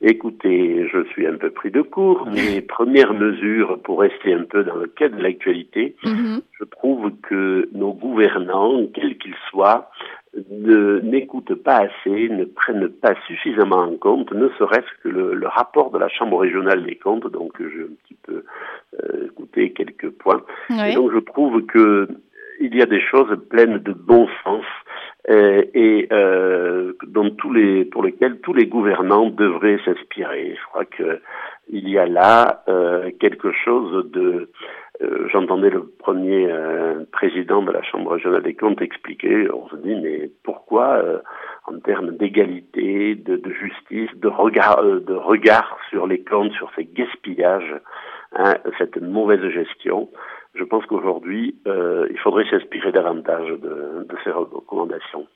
Écoutez, je suis un peu pris de court, mais première mesure pour rester un peu dans le cadre de l'actualité, je trouve que nos gouvernants, quels qu'ils soient, n'écoutent pas assez, ne prennent pas suffisamment en compte, ne serait-ce que le rapport de la Chambre régionale des comptes, donc j'ai un petit peu écouté quelques points. Oui. Et donc je trouve que il y a des choses pleines de bon sens pour lesquelles tous les gouvernants devraient s'inspirer. Je crois que il y a là quelque chose de j'entendais le premier président de la Chambre régionale des comptes expliquer, on se dit mais pourquoi en termes d'égalité, de justice, de regard sur les comptes, sur ces gaspillages, cette mauvaise gestion. Je pense qu'aujourd'hui, il faudrait s'inspirer davantage de ces recommandations.